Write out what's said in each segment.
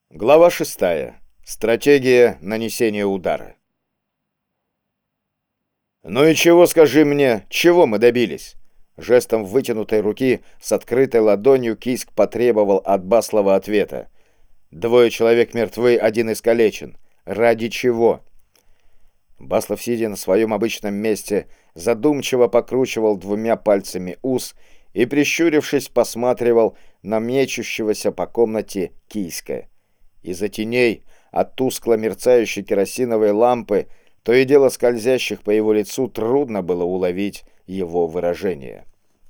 Глава 6. Стратегия нанесения удара. «Ну и чего, скажи мне, чего мы добились?» Жестом вытянутой руки с открытой ладонью Кийск потребовал от Баслова ответа. «Двое человек мертвы, один искалечен. Ради чего?» Баслов, сидя на своем обычном месте, задумчиво покручивал двумя пальцами ус и, прищурившись, посматривал на мечущегося по комнате Кийска. Из-за теней от тускло мерцающей керосиновой лампы, то и дело скользящих по его лицу, трудно было уловить его выражение.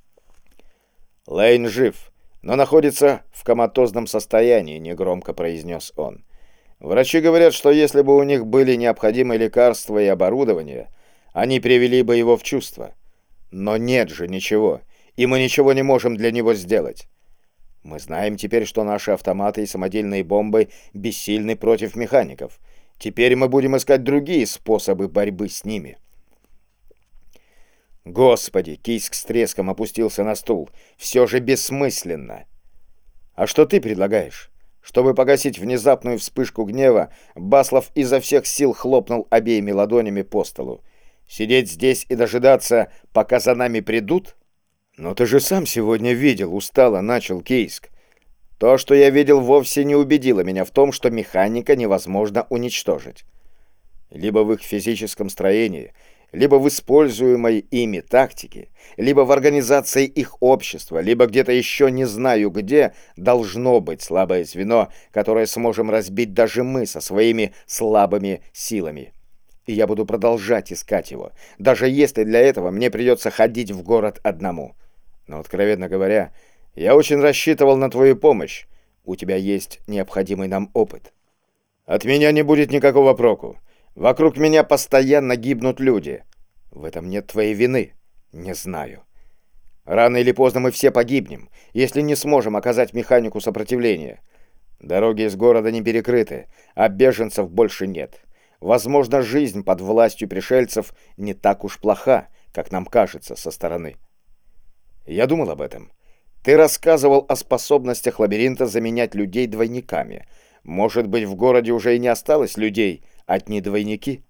«Лейн жив, но находится в коматозном состоянии», — негромко произнес он. «Врачи говорят, что если бы у них были необходимые лекарства и оборудование, они привели бы его в чувство. Но нет же ничего, и мы ничего не можем для него сделать. Мы знаем теперь, что наши автоматы и самодельные бомбы бессильны против механиков. Теперь мы будем искать другие способы борьбы с ними». «Господи!» — Кийск с треском опустился на стул. «Все же бессмысленно!» «А что ты предлагаешь?» Чтобы погасить внезапную вспышку гнева, Баслов изо всех сил хлопнул обеими ладонями по столу. «Сидеть здесь и дожидаться, пока за нами придут?» «Но ты же сам сегодня видел», — устало начал Кийск. «То, что я видел, вовсе не убедило меня в том, что механика невозможно уничтожить. Либо в их физическом строении, либо в используемой ими тактике, либо в организации их общества, либо где-то еще не знаю где, должно быть слабое звено, которое сможем разбить даже мы со своими слабыми силами. И я буду продолжать искать его, даже если для этого мне придется ходить в город одному. Но, откровенно говоря, я очень рассчитывал на твою помощь. У тебя есть необходимый нам опыт. От меня не будет никакого проку. Вокруг меня постоянно гибнут люди. В этом нет твоей вины. Не знаю. Рано или поздно мы все погибнем, если не сможем оказать механику сопротивления. Дороги из города не перекрыты, а беженцев больше нет. Возможно, жизнь под властью пришельцев не так уж плоха, как нам кажется со стороны. Я думал об этом. Ты рассказывал о способностях лабиринта заменять людей двойниками. Может быть, в городе уже и не осталось людей, одни двойники?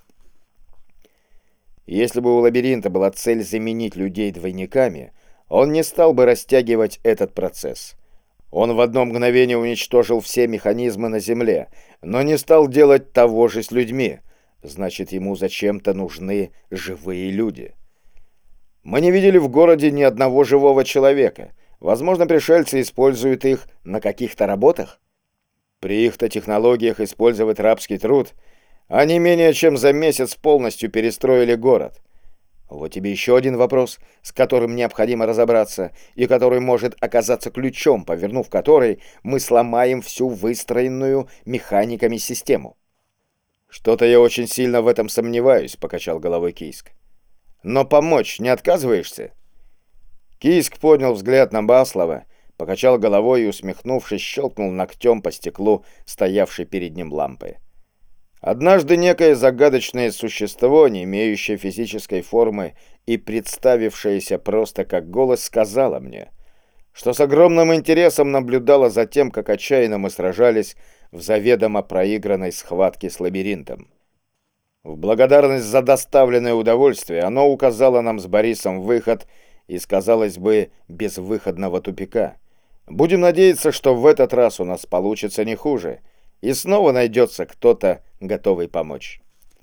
Если бы у лабиринта была цель заменить людей двойниками, он не стал бы растягивать этот процесс. Он в одно мгновение уничтожил все механизмы на Земле, но не стал делать того же с людьми. Значит, ему зачем-то нужны живые люди. Мы не видели в городе ни одного живого человека. Возможно, пришельцы используют их на каких-то работах? При их-то технологиях использовать рабский труд они менее чем за месяц полностью перестроили город. Вот тебе еще один вопрос, с которым необходимо разобраться, и который может оказаться ключом, повернув который, мы сломаем всю выстроенную механиками систему. «Что-то я очень сильно в этом сомневаюсь», — покачал головой Кийск. «Но помочь не отказываешься?» Кийск поднял взгляд на Баслова, покачал головой и, усмехнувшись, щелкнул ногтем по стеклу, стоявшей перед ним лампы. Однажды некое загадочное существо, не имеющее физической формы и представившееся просто как голос, сказала мне, что с огромным интересом наблюдало за тем, как отчаянно мы сражались в заведомо проигранной схватке с лабиринтом. В благодарность за доставленное удовольствие оно указало нам с Борисом выход из, казалось бы, безвыходного тупика. Будем надеяться, что в этот раз у нас получится не хуже, и снова найдется кто-то, готовый помочь.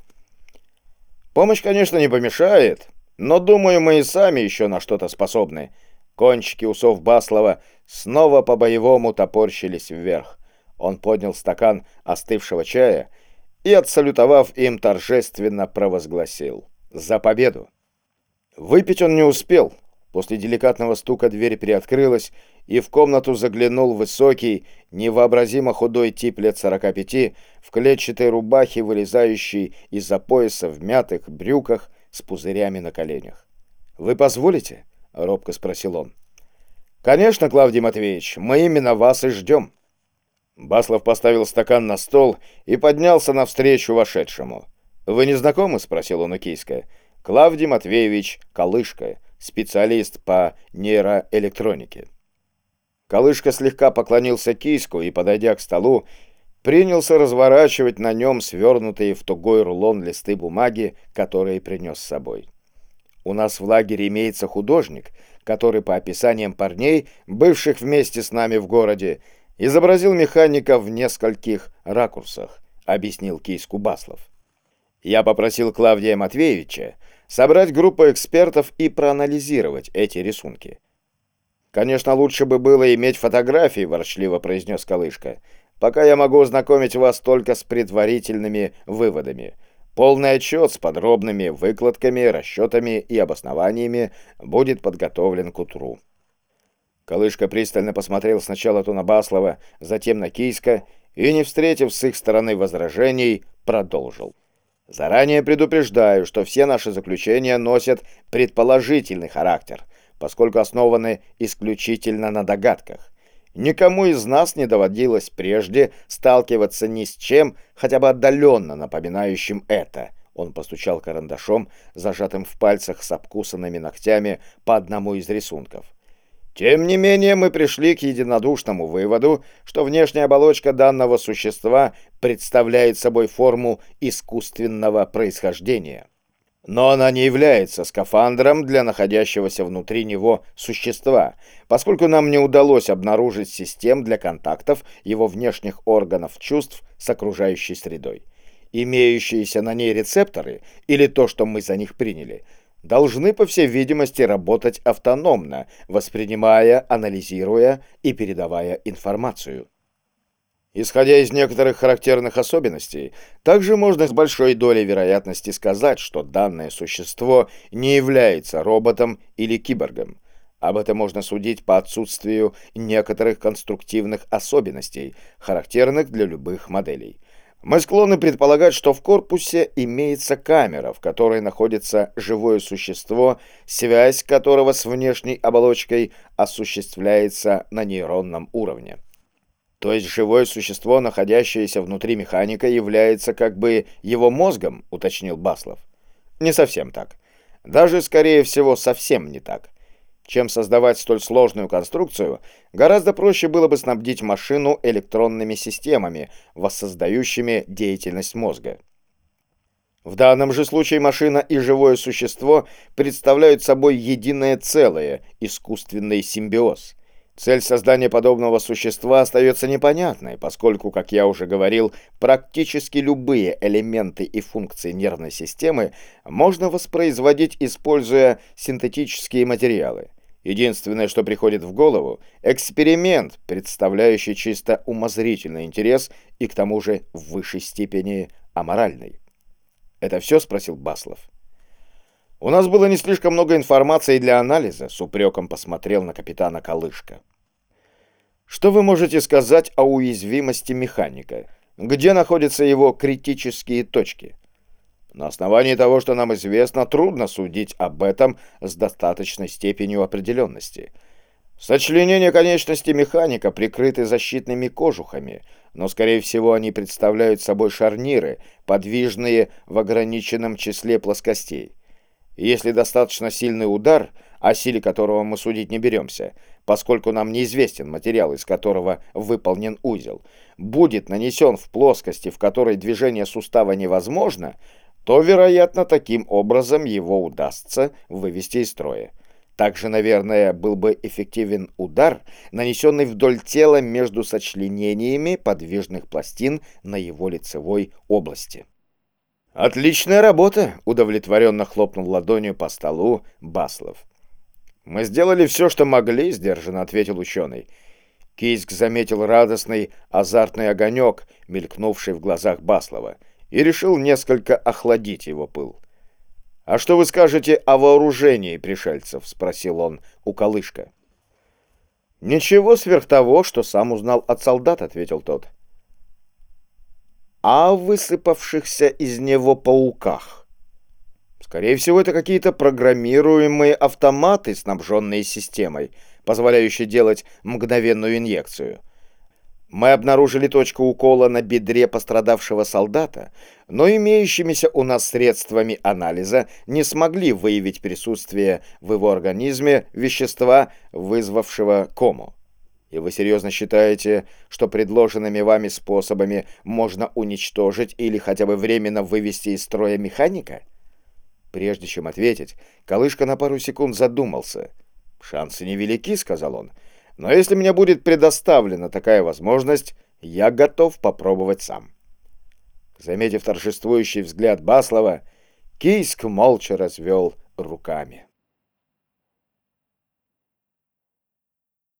Помощь, конечно, не помешает, но, думаю, мы и сами еще на что-то способны. Кончики усов Баслова снова по-боевому топорщились вверх. Он поднял стакан остывшего чая и, отсалютовав им, торжественно провозгласил: «За победу!» Выпить он не успел. После деликатного стука дверь приоткрылась, и в комнату заглянул высокий, невообразимо худой тип лет 45, в клетчатой рубахе, вылезающей из-за пояса в мятых брюках с пузырями на коленях. «Вы позволите?» — робко спросил он. «Конечно, Клавдий Матвеевич, мы именно вас и ждем». Баслов поставил стакан на стол и поднялся навстречу вошедшему. «Вы не знакомы?» — спросил он у Кийска. «Клавдий Матвеевич Калышка, специалист по нейроэлектронике». Калышка слегка поклонился Кийску и, подойдя к столу, принялся разворачивать на нем свернутые в тугой рулон листы бумаги, которые принес с собой. У нас в лагере имеется художник, который, по описаниям парней, бывших вместе с нами в городе, изобразил механика в нескольких ракурсах, объяснил Кийску Баслов. Я попросил Клавдия Матвеевича собрать группу экспертов и проанализировать эти рисунки. «Конечно, лучше бы было иметь фотографии», — ворчливо произнес Колышко. «Пока я могу ознакомить вас только с предварительными выводами. Полный отчет с подробными выкладками, расчетами и обоснованиями будет подготовлен к утру». Колышко пристально посмотрел сначала то на Баслова, затем на Кийска и, не встретив с их стороны возражений, продолжил. «Заранее предупреждаю, что все наши заключения носят предположительный характер, поскольку основаны исключительно на догадках. Никому из нас не доводилось прежде сталкиваться ни с чем, хотя бы отдаленно напоминающим это». Он постучал карандашом, зажатым в пальцах с обкусанными ногтями, по одному из рисунков. Тем не менее, мы пришли к единодушному выводу, что внешняя оболочка данного существа представляет собой форму искусственного происхождения. Но она не является скафандром для находящегося внутри него существа, поскольку нам не удалось обнаружить систем для контактов его внешних органов чувств с окружающей средой. Имеющиеся на ней рецепторы, или то, что мы за них приняли, должны, по всей видимости, работать автономно, воспринимая, анализируя и передавая информацию. Исходя из некоторых характерных особенностей, также можно с большой долей вероятности сказать, что данное существо не является роботом или киборгом. Об этом можно судить по отсутствию некоторых конструктивных особенностей, характерных для любых моделей. Мы склонны предполагать, что в корпусе имеется камера, в которой находится живое существо, связь которого с внешней оболочкой осуществляется на нейронном уровне. То есть живое существо, находящееся внутри механика, является как бы его мозгом, уточнил Баслов. Не совсем так. Даже, скорее всего, совсем не так. Чем создавать столь сложную конструкцию, гораздо проще было бы снабдить машину электронными системами, воссоздающими деятельность мозга. В данном же случае машина и живое существо представляют собой единое целое, искусственный симбиоз. Цель создания подобного существа остается непонятной, поскольку, как я уже говорил, практически любые элементы и функции нервной системы можно воспроизводить, используя синтетические материалы. Единственное, что приходит в голову – эксперимент, представляющий чисто умозрительный интерес и к тому же в высшей степени аморальный. «Это все?» – спросил Баслов. «У нас было не слишком много информации для анализа», – с упреком посмотрел на капитана Колышко. «Что вы можете сказать о уязвимости механика? Где находятся его критические точки?» «На основании того, что нам известно, трудно судить об этом с достаточной степенью определенности. Сочленения конечностей механика прикрыты защитными кожухами, но, скорее всего, они представляют собой шарниры, подвижные в ограниченном числе плоскостей. Если достаточно сильный удар, о силе которого мы судить не беремся, поскольку нам неизвестен материал, из которого выполнен узел, будет нанесен в плоскости, в которой движение сустава невозможно, то, вероятно, таким образом его удастся вывести из строя. Также, наверное, был бы эффективен удар, нанесенный вдоль тела между сочленениями подвижных пластин на его лицевой области. «Отличная работа!» — удовлетворенно хлопнул ладонью по столу Баслов. «Мы сделали все, что могли», — сдержанно ответил ученый. Кийск заметил радостный, азартный огонек, мелькнувший в глазах Баслова, и решил несколько охладить его пыл. «А что вы скажете о вооружении пришельцев?» — спросил он у Колышка. «Ничего сверх того, что сам узнал от солдат», — ответил тот. «А о высыпавшихся из него пауках?» «Скорее всего, это какие-то программируемые автоматы, снабженные системой, позволяющей делать мгновенную инъекцию. Мы обнаружили точку укола на бедре пострадавшего солдата, но имеющимися у нас средствами анализа не смогли выявить присутствие в его организме вещества, вызвавшего кому. И вы серьезно считаете, что предложенными вами способами можно уничтожить или хотя бы временно вывести из строя механика? Прежде чем ответить, Колышка на пару секунд задумался. «Шансы невелики», — сказал он, — «но если мне будет предоставлена такая возможность, я готов попробовать сам». Заметив торжествующий взгляд Баслова, Кийск молча развел руками.